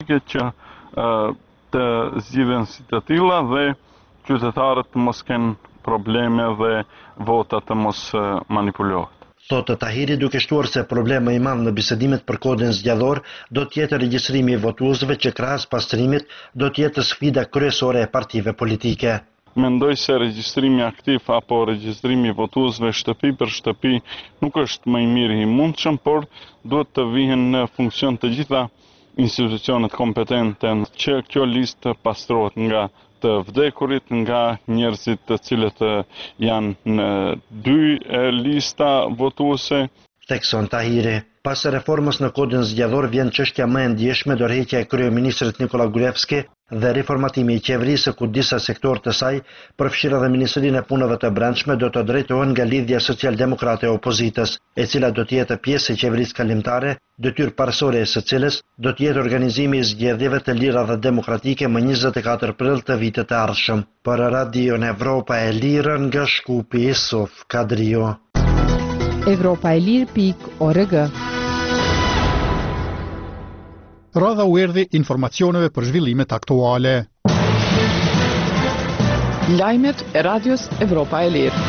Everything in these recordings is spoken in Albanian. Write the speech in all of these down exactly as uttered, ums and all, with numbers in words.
që të zgjidhen si të tilla dhe qytetarët mos kenë probleme dhe votat të mos manipulohet. Thotë Tahiri, duke shtuar se problemi i madh në bisedimet për kodin zgjedhor do të jetë regjistrimi i votuesve, që krahas pastrimit do të jetë sfida kryesore e partive politike. Mendoj se regjistrimi aktiv apo regjistrimi i votuesve shtëpi për shtëpi nuk është më i miri i mundshëm, por duhet të vihen në funksion të gjitha institucionet kompetente që kjo listë pastrohet nga të vdekurit, nga njerëzit të cilët janë në dy lista votuese. Thekson Tahiri. Pas reformës në kodin zgjedhor vjen çështja më e ndjeshme, dorëheqja e kryeministrit Nikola Gruevski dhe riformatimi i qeverisë, ku disa sektorë të saj, përfshirë edhe Ministrinë e Punëve të Brendshme, do të drejtohen nga lidhja social-demokrate e opozitës, e cila do të jetë pjesë e qeverisë kalimtare, detyrë parësore e së cilës do të jetë organizimi i zgjedhjeve të lira dhe demokratike më njëzet e katër prill të vitit të ardhshëm. Për Radion Evropa e Lirë nga Shkupi, Sof Kadrio. Evropa e Lirë pikë org. Radha u erdhi informacioneve për zhvillimet aktuale. Lajmet e radios Evropa e Lirë.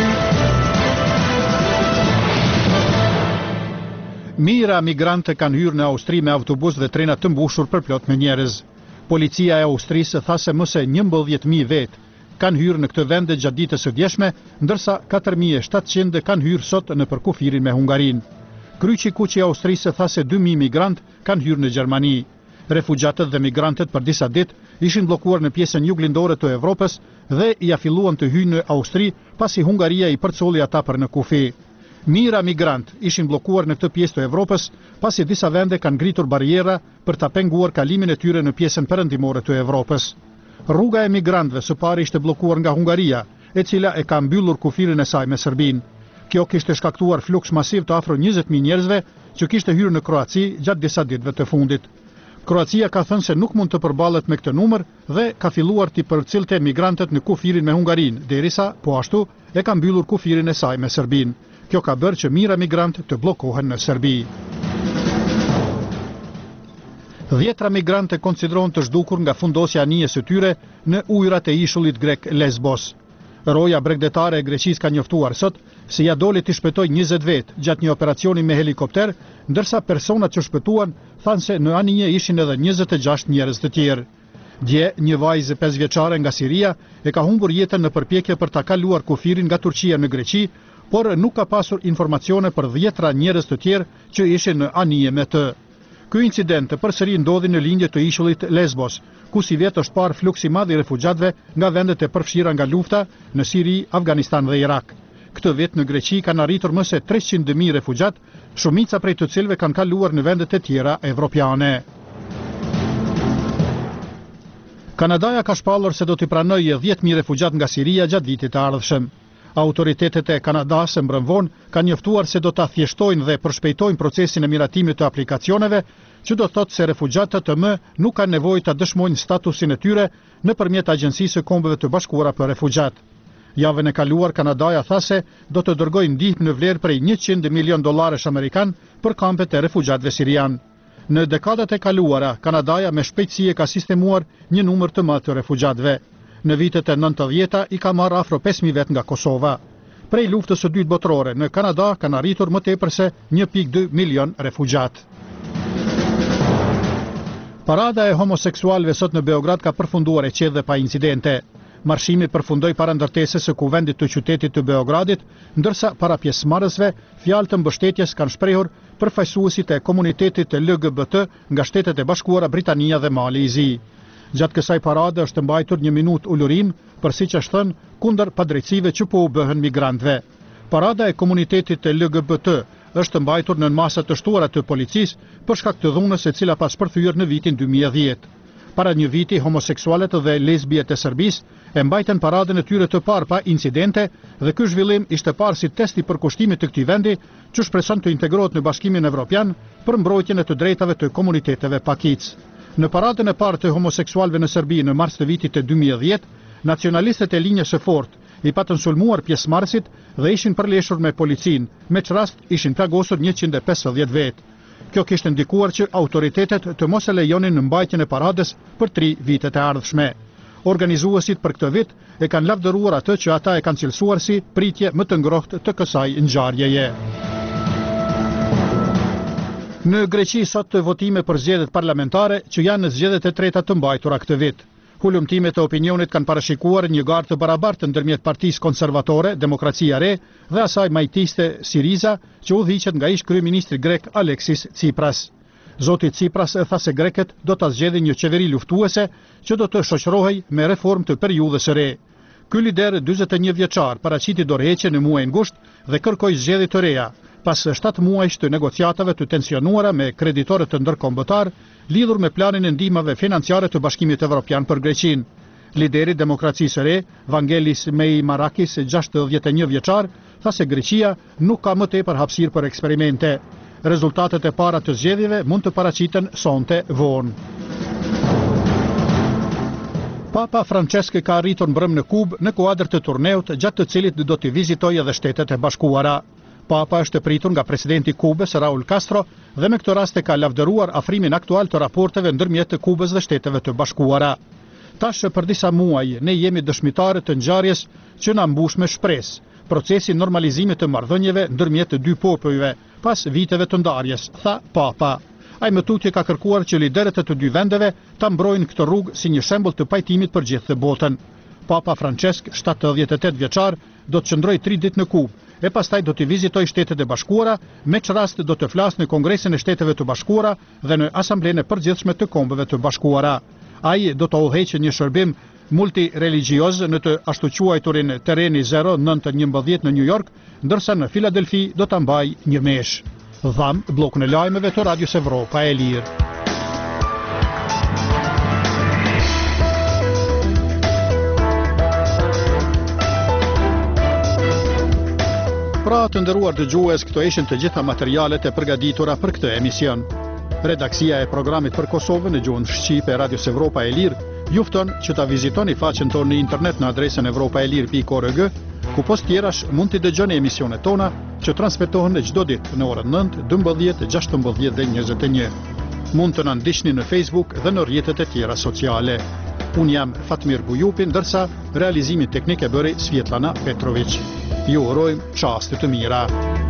Mijëra migrante kanë hyrë në Austri me autobus dhe trena të mbushur për plot me njerëz. Policia e Austrisë tha se më së njëmbëdhjetë mijë vetë kanë hyrë në këtë vend gjatë ditës së djeshme, ndërsa katër mijë e shtatëqind kanë hyrë sot në përkufirin me Hungarinë. Kryqi Kuqi i Austrisë tha se dy mijë migrant kanë hyrë në Gjermani. Refugjatët dhe migrantët për disa ditë ishin bllokuar në pjesën juglindore të Evropës dhe ja filluan të hyjnë në Austri pasi Hungaria i përcolli ata për në kufi. Mijëra migrant ishin bllokuar në këtë pjesë të Evropës pasi disa vende kanë ngritur barriera për ta penguar kalimin e tyre në pjesën perëndimore të Evropës. Rruga e migrantëve së pari ishte bllokuar nga Hungaria, e cila e ka mbyllur kufirin e saj me Serbinë. Kjo kishte shkaktuar fluks masiv të afro njëzet mijë njerëzve që kishte hyrë në Kroaci gjatë disa ditëve të fundit. Kroacia ka thënë se nuk mund të përballet me këtë numër dhe ka filluar të përcillte migrantët në kufirin me Hungarinë, derisa po ashtu e ka mbyllur kufirin e saj me Serbinë. Kjo ka bërë që mijëra migrantë të bllokohen në Serbi. Dhjetra migrante konsiderohen të zhdukur nga fundosja e anijes së tyre në ujërat e ishullit grek Lesbos. Roja bregdetare e Greqisë ka njoftuar sot se ja doli të shpëtojë njëzet vetë gjatë një operacioni me helikopter, ndërsa personat që shpëtuan thanë se në anije ishin edhe njëzet e gjashtë njerëz të tjerë. Dje, një vajzë pesë vjeçare nga Siria e ka humbur jetën në përpjekje për ta kaluar kufirin nga Turqia në Greqi, por nuk ka pasur informacione për dhjetra njerëz të tjerë që ishin në anije me të. Ky incident përsëri ndodhi në lindje të ishullit Lesbos, ku si vjet është parë fluks i madh i refugjatëve nga vendet e përfshira nga lufta në Siri, Afganistan dhe Irak. Këtë vit në Greqi kanë arritur më se treqind mijë refugjat, shumica prej të cilëve kanë kaluar në vendet e tjera evropiane. Kanadaja ka shpallur se do t'i pranojë dhjetë mijë refugjat nga Siria gjatë vitit të ardhshëm. Autoritetet e Kanadas e mbrëm vonë kanë njoftuar se do ta thjeshtojnë dhe përshpejtojnë procesin e miratimit të aplikacioneve, që do thotë se refugjatët të më nuk kanë nevojë ta dëshmojnë statusin e tyre nëpërmjet Agjencisë së Kombeve të Bashkuara për Refugjat. Javën e kaluar Kanadaja tha se do të dërgojë ndihmë në vlerë prej njëqind milion dollarësh amerikan për kampet e refugjatëve sirian. Në dekadat e kaluara, Kanadaja me shpejtësi e ka sistemuar një numër të madh të refugjatëve. Në vitet e nëntëdhjeta i ka marrë afro pesë mijë vet nga Kosova. Prej luftës së dytë botërore, në Kanada kanë arritur më tepër se një pikë dy milion refugjat. Parada e homoseksualëve sot në Beograd ka përfunduar e qetë dhe pa incidente. Marshimi përfundoi para ndërtesës së kuvendit të qytetit të Beogradit, ndërsa para pjesëmarrësve fjalë të mbështetjes kanë shprehur përfaqësuesit e komunitetit L G B T nga Shtetet e Bashkuara Britania dhe Mali i Zi. Gjatë kësaj parade është mbajtur një minutë ulurim për siç është thënë kundër padrejtësive që po u bëhen migrantëve. Parada e komunitetit të L G B T është mbajtur në masa të shtuara të policisë për shkak të dhunës e cila pas shpërthyer në vitin dy mijë e dhjetë. Para një viti, homoseksualet dhe lesbiet e Serbisë e mbajtën paradën e tyre të parë pa incidente dhe ky zhvillim ishte parë si test i përkushtimit të këtij vendi që shpreson të integrohet në Bashkimin Evropian për mbrojtjen e të drejtave të komuniteteve pakic. Në paradën e parë të homoseksualëve në Serbi në mars të vitit të dy mijë e dhjetë, nacionalistët e linjës së fortë i patën sulmuar pjesëmarrësit dhe ishin përleshur me policinë, me çrast ishin plagosur njëqind e pesëdhjetë vetë. Kjo kishte ndikuar që autoritetet të mos e lejonin në mbajtjen e parades për tri vitet e ardhshme. Organizuesit për këtë vit e kanë lavdëruar atë që ata e kanë cilësuar si pritje më të ngrohtë të kësaj ngjarjeje. Në Greqi sot votime për zgjedhjet parlamentare që janë zgjedhjet e treta të mbajtura këtë vit. Hulumtimet e opinionit kanë parashikuar një garë të barabartë ndërmjet Partisë Konservatore, Demokracia e Re dhe asaj majtiste Siriza, që udhëhiqet nga ish kryeministri grek Aleksis Tsipras. Zoti Tsipras e tha se greket do ta zgjedhin një qeveri luftuese që do të shoqërohej me reformë të periudhës së re. Ky lider dyzet e një vjeçar paraqiti dorëheqje në muajin gusht dhe kërkoi zgjedhje të reja, pas shtatë muajsh të negociatave të tensionuara me kreditorët të ndërkombëtar lidhur me planin e ndihmave financiare të Bashkimit Evropian për Greqinë. Lideri Demokracisë së Re, Vangelis Meimarakis, gjashtëdhjetë e një vjeçar, tha se Greqia nuk ka më tepër hapësirë për eksperimente. Rezultatet e para të zgjedhjeve mund të paraqiten sonte vonë. Papa Francesc ka arritur mbrëm në Kubë në kuadër të turneut gjatë të cilit do të vizitojë edhe Shtetet e Bashkuara. Papa është pritur nga presidenti i Kubës, Raul Castro, dhe me këtë rast e ka lavdëruar afrimin aktual të raporteve ndërmjet të Kubës dhe Shteteve të Bashkuara. Tash për disa muaj ne jemi dëshmitarë të ngjarjes që na mbush me shpresë, procesi normalizimit të marrëdhënieve ndërmjet të dy popujve pas viteve të ndarjes, tha Papa. Ai më tutje ka kërkuar që liderët e të dy vendeve ta mbrojnë këtë rrugë si një shembull të pajtimit për gjithë botën. Papa Francesc, shtatëdhjetë e tetë vjeçar, do të qëndrojë tri ditë në Kubë e pastaj do të vizitoj Shtetet e Bashkuara, me që rast do të flasë në Kongresin e Shteteve të Bashkuara dhe në Asamblenë e Përgjithshme të Kombeve të Bashkuara. Ai do të udhëheqë një shërbim multireligjios në të ashtu quajturin terreni zero nëntë njëmbëdhjetë në New York, ndërsa në Filadelfi do ta mbajë një mesh. Dham bllokun e lajmeve të Radios Evropa e Lirë. Pra të nderuar dëgjues, këto ishin të gjitha materialet e përgatitura për këtë emision. Redaksia e programit për Kosovën në gjuhën shqipe e Radios Evropa e Lirë ju fton që ta vizitoni faqen tonë në internet në adresën evropaelir pikë org, ku post tjerash mund të dëgjoni emisionet tona që transmetohen në çdo ditë në orën nëntë, dymbëdhjetë, gjashtëmbëdhjetë dhe njëzet e një. Mund të na ndiqni në Facebook dhe në rrjetet e tjera sociale. Unë jam Fatmir Bujupi, ndërsa realizimin teknik e bëri Svjetlana Petrović. Ju urojmë çaste të mira.